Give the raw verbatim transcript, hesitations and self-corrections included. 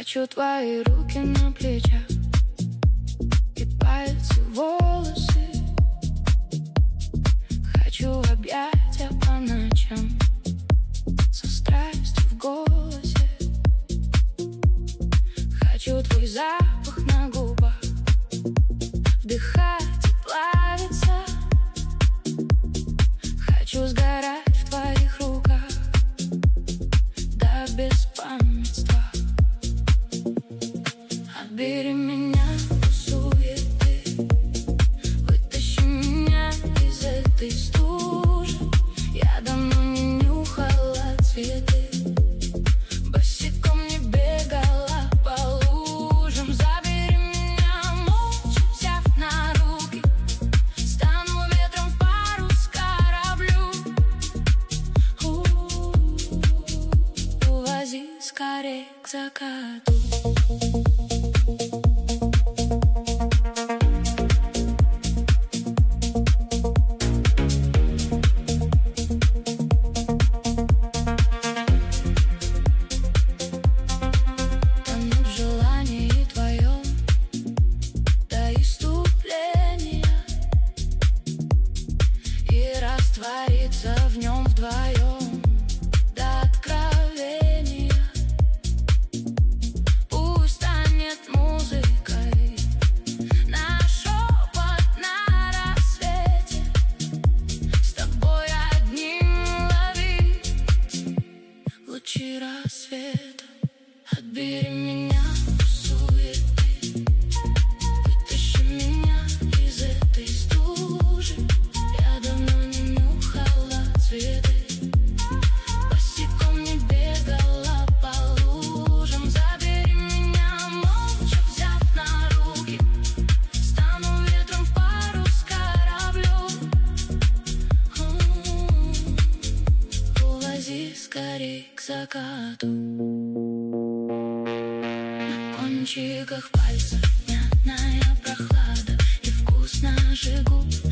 Хочу твои руки на плечах и пальцы в волосы. Хочу объятия по ночам со страстью в голосе. Хочу твой запах на губах, вдыхать и плавиться. Хочу сгорать в твоих руках до беспамятства. Отбери меня у суеты, вытащи меня из этой стужи. Я давно не нюхала цветы, босиком не бегала по лужам. Забери меня молча, взяв на руки, стану ветром в парус кораблю. У-у-у, увози скорей к закату. Творится в нем вдвоем до откровения. Пусть станет музыкой наш шепот на рассвете. С тобой одним ловить лучи рассвета. Отбери меня у суеты, вытащи меня из этой стужи. Я давно не цветы, босиком не бегала по лужам. Забери меня молча, взяв на руки, стану ветром в парус кораблю. Увози скорей к закату. На кончиках пальцев мятная прохлада и вкус наших губ.